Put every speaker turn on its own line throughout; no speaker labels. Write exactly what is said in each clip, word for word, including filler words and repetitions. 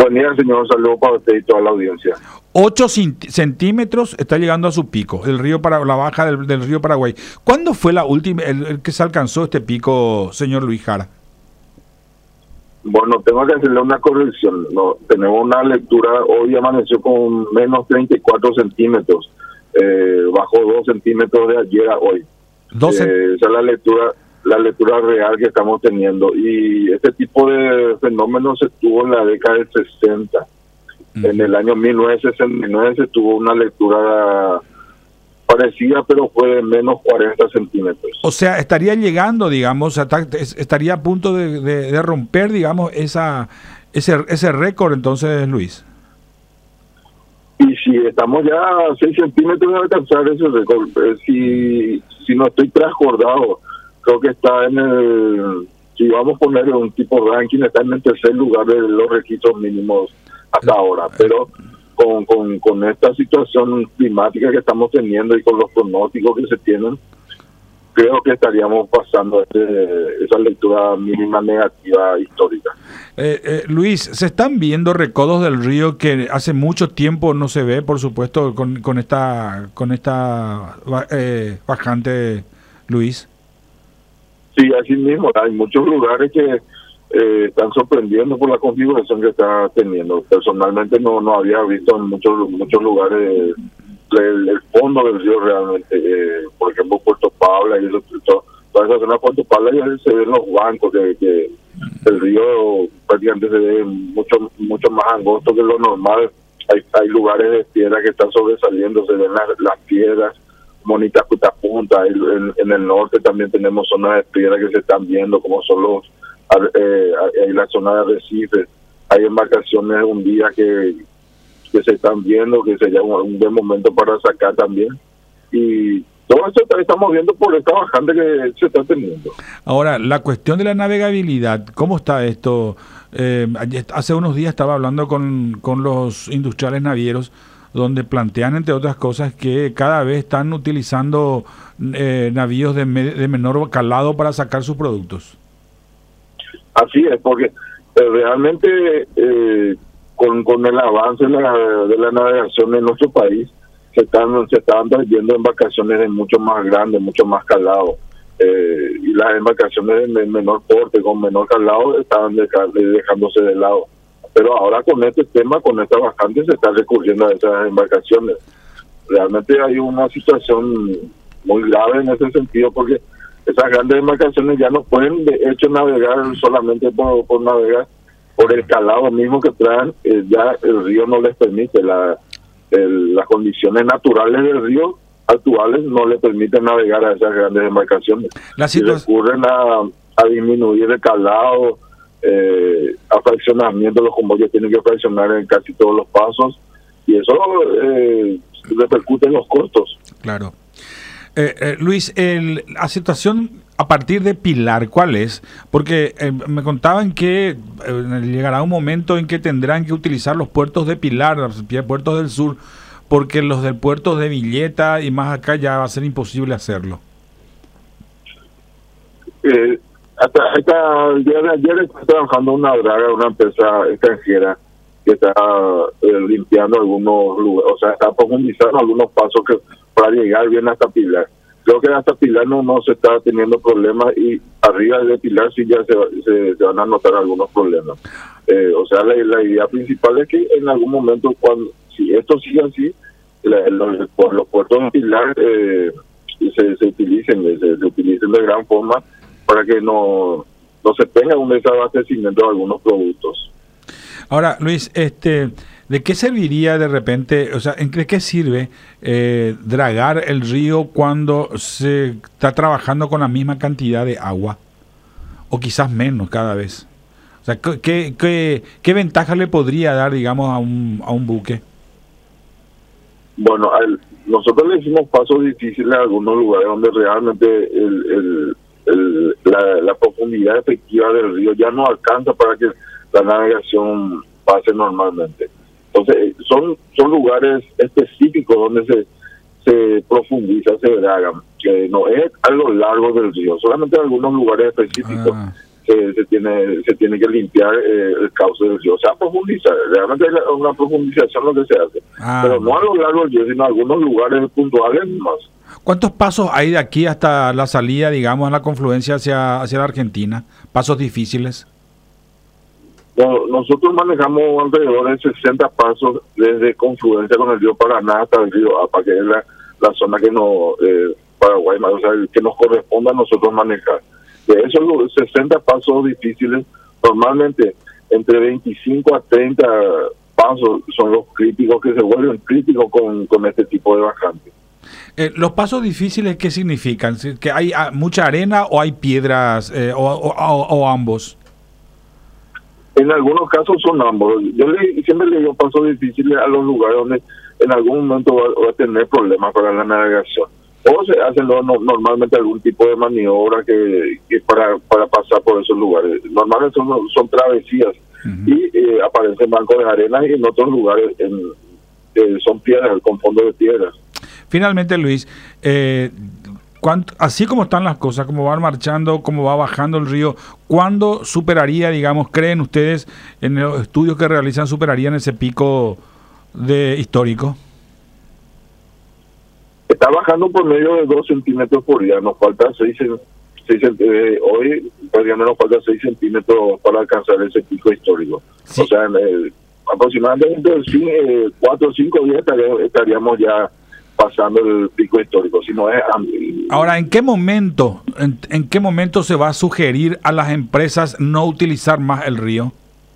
Buen día, señor. Un saludo para usted y toda la audiencia.
ocho centímetros está llegando a su pico, el río para la baja del, del río Paraguay. ¿Cuándo fue la última, el, el que se alcanzó este pico, señor Luis Jara?
Bueno, tengo que hacerle una corrección. No, tenemos una lectura, hoy amaneció con menos treinta y cuatro centímetros, eh, bajó dos centímetros de ayer a hoy.
doce
Eh, esa es la lectura, la lectura real que estamos teniendo. Y este tipo de fenómenos se tuvo en la década del sesenta. Mm. En el año mil novecientos sesenta y nueve se tuvo una lectura parecida, pero fue de menos cuarenta centímetros.
O sea, estaría llegando, digamos, estaría a punto de, de, de romper, digamos, esa ese ese récord, entonces, Luis.
Y si estamos ya a seis centímetros de alcanzar ese récord, eh, si, si no estoy transbordado, creo que está en el, si vamos a poner un tipo de ranking, está en el tercer lugar de los registros mínimos hasta ahora, pero con, con, con esta situación climática que estamos teniendo y con los pronósticos que se tienen, creo que estaríamos pasando este, esa lectura mínima negativa histórica.
Eh, eh, Luis, ¿se están viendo recodos del río que hace mucho tiempo no se ve, por supuesto, con, con esta con esta eh, bajante, Luis?
Sí, así mismo, hay muchos lugares que eh, están sorprendiendo por la configuración que está teniendo. Personalmente no no había visto en muchos muchos lugares el, el fondo del río realmente, eh, por ejemplo Puerto Pablo y eso, todo, toda esa zona de Puerto Pablo ya se ven los bancos que, que el río prácticamente se ve mucho mucho más angosto que lo normal. Hay, hay lugares de piedra que están sobresaliendo, se ven las, las piedras, Monita Punta, en, en el norte también tenemos zonas de piedra que se están viendo, como son los, eh, hay la zona de arrecifes, hay embarcaciones hundidas que, que se están viendo, que sería un, un buen momento para sacar también, y todo eso estamos viendo por esta bajante que se está teniendo.
Ahora, la cuestión de la navegabilidad, ¿cómo está esto? Eh, hace unos días estaba hablando con, con los industriales navieros, donde plantean, entre otras cosas, que cada vez están utilizando eh, navíos de, me, de menor calado para sacar sus productos.
Así es, porque eh, realmente eh, con, con el avance de la, de la navegación en nuestro país, se están se estaban trayendo embarcaciones de mucho más grandes, mucho más calado, eh, y las embarcaciones de menor porte, con menor calado, estaban dejar, dejándose de lado. Pero ahora con este tema, con esta bajante, se está recurriendo a esas embarcaciones. Realmente hay una situación muy grave en ese sentido, porque esas grandes embarcaciones ya no pueden, de hecho, navegar solamente por, por navegar, por el calado mismo que traen, eh, ya el río no les permite, la, el, las condiciones naturales del río actuales no le permiten navegar a esas grandes embarcaciones.
La
y recurren a, a disminuir el calado, Eh, a fraccionamiento, los convoyos tienen que fraccionar en casi todos los pasos y eso eh, repercute en los costos.
Claro. Eh, eh, Luis, el, la situación a partir de Pilar, ¿cuál es? Porque eh, me contaban que eh, llegará un momento en que tendrán que utilizar los puertos de Pilar, los puertos del sur, porque los del puerto de Villeta y más acá ya va a ser imposible hacerlo.
Eh, Hasta, hasta el día de ayer está trabajando una draga, una empresa extranjera que está eh, limpiando algunos lugares, o sea, está profundizando algunos pasos que para llegar bien hasta Pilar. Creo que hasta Pilar no, no se está teniendo problemas y arriba de Pilar sí ya se, se, se van a notar algunos problemas. Eh, o sea, la, la idea principal es que en algún momento, cuando si esto sigue así, la, los, los puertos de Pilar eh, se, se utilicen, se, se utilicen de gran forma, para que no, no se tenga un desabastecimiento de algunos productos.
Ahora, Luis, este, ¿de qué serviría de repente, o sea, en qué, qué sirve eh, dragar el río cuando se está trabajando con la misma cantidad de agua? O quizás menos cada vez. O sea, ¿qué, qué, qué ventaja le podría dar, digamos, a un, a un buque?
Bueno, al, nosotros le hicimos pasos difíciles a algunos lugares donde realmente el... el El, la, la profundidad efectiva del río ya no alcanza para que la navegación pase normalmente. Entonces son son lugares específicos donde se se profundiza, se dragan, que no es a lo largo del río, solamente en algunos lugares específicos. Ah. se, se tiene se tiene que limpiar eh, el cauce del río, o sea, profundizar, realmente es una profundización lo que se hace, ah, pero no a lo largo del río, sino en algunos lugares puntuales más.
¿Cuántos pasos hay de aquí hasta la salida, digamos, en la confluencia hacia, hacia la Argentina? ¿Pasos difíciles?
No, nosotros manejamos alrededor de sesenta pasos desde confluencia con el río Paraná hasta el río Apa, que es la, la zona que nos, eh, Paraguay, o sea, que nos corresponde a nosotros manejar. De esos sesenta pasos difíciles, normalmente entre veinticinco a treinta pasos son los críticos, que se vuelven críticos con, con este tipo de bajante.
Eh, ¿Los pasos difíciles qué significan? ¿Que hay mucha arena o hay piedras eh, o, o, o, o ambos?
En algunos casos son ambos. Yo le, siempre le digo pasos difíciles a los lugares donde en algún momento va, va a tener problemas para la navegación. O se hacen lo, no, normalmente algún tipo de maniobra que, que para, para pasar por esos lugares. Normalmente son, son travesías uh-huh. y eh, aparecen bancos de arena y en otros lugares en, eh, son piedras, con fondo de piedras.
Finalmente, Luis, eh, ¿cuánto, así como están las cosas, como van marchando, como va bajando el río, ¿cuándo superaría, digamos, creen ustedes, en los estudios que realizan, superarían ese pico de histórico?
Está bajando por medio de dos centímetros por día, nos falta seis, seis eh, hoy prácticamente nos falta seis centímetros para alcanzar ese pico histórico. Sí. O sea, eh, aproximadamente eh, cuatro o cinco días estaríamos, estaríamos ya pasando el pico histórico, si no es amplio.
Ahora, ¿en qué momento, en, en qué momento se va a sugerir a las empresas no utilizar más el río?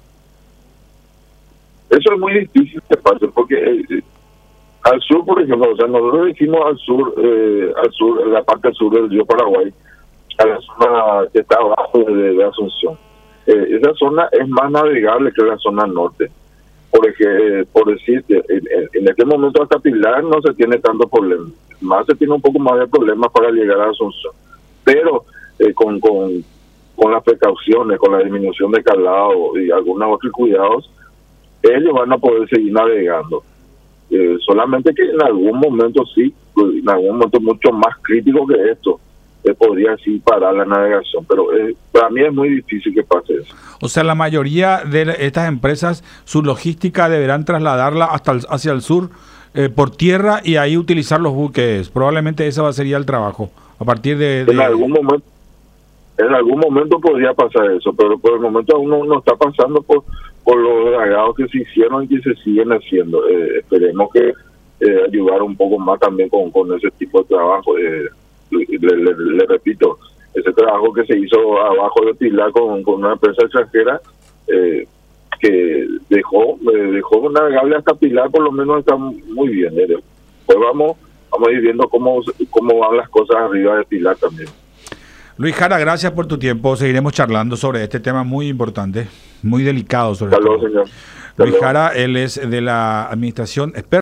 Eso es muy difícil que pase, porque eh, al sur, por ejemplo, o sea, nosotros decimos al sur, eh, al sur, en la parte sur del río Paraguay, a la zona que está abajo de, de Asunción. Eh, esa zona es más navegable que la zona norte. Porque, por decirte, en, en este momento hasta Pilar no se tiene tanto problema, más se tiene un poco más de problemas para llegar a Asunción, pero eh, con, con, con las precauciones, con la disminución de calado y algunos otros cuidados, ellos van a poder seguir navegando. Eh, solamente que en algún momento sí, en algún momento mucho más crítico que esto, eh, podría sí parar la navegación, pero eh, para mí es muy difícil que pase eso.
O sea, la mayoría de estas empresas, su logística deberán trasladarla hasta el, hacia el sur eh, por tierra y ahí utilizar los buques. Probablemente ese va a ser ya el trabajo a partir de, de...
En algún momento, en algún momento podría pasar eso, pero por el momento aún no, no está pasando por por los dragados que se hicieron y que se siguen haciendo. Eh, esperemos que eh, ayudar un poco más también con, con ese tipo de trabajo. Eh, le, le, le repito, ese trabajo que se hizo abajo de Pilar con, con una empresa extranjera eh, que dejó eh, dejó navegable hasta Pilar, por lo menos está muy bien. Eh. Pues vamos, vamos a ir viendo cómo, cómo van las cosas arriba de Pilar también.
Luis Jara, gracias por tu tiempo. Seguiremos charlando sobre este tema muy importante, muy delicado sobre
Saludos, señor.
Luis Jara, él es de la administración experta.